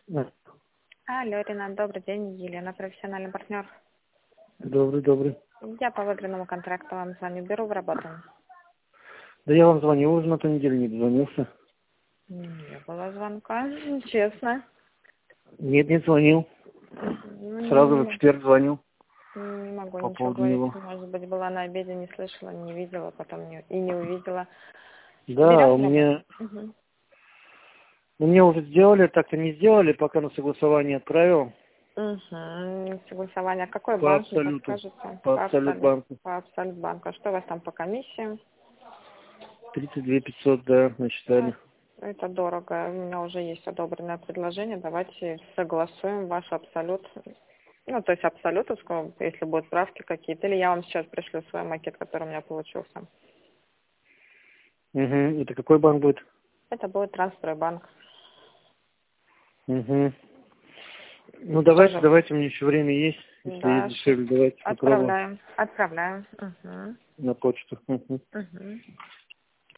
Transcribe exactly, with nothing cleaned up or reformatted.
Да. Алло, Ренат, добрый день. Елена, профессиональный партнер. Добрый, добрый. Я по выигранному контракту вам звоню. Беру в работу. Да я вам звонил уже на той неделе, не дозвонился. Не было звонка, честно. Нет, не звонил. Ну, Сразу не, в четверг звонил не могу по ничего поводу говорить. него. Может быть, была на обеде, не слышала, не видела, потом не, и не увидела. Да, Берем у в работу? меня... Угу. Ну, мне уже сделали, так-то не сделали, пока на согласование отправил. Угу. Согласование. Какой По банк, не абсолюту. подскажете? По По абсолют абсолют, банку. по абсолют банку. А что у вас там по комиссиям? тридцать две пятьсот, да, Ну, насчитали. это дорого. У меня уже есть одобренное предложение. Давайте согласуем ваш абсолют. Ну, то есть абсолютовскую, если будут правки какие-то. Или я вам сейчас пришлю свой макет, который у меня получился. Угу. Это какой банк будет? Это будет Трансстройбанк. Угу. Ну, давайте, Тоже. давайте, мне еще время есть. Если есть Да, щас дешевле, давайте попробуем отправляем. Отправляем. Угу. на почту. Угу. Угу.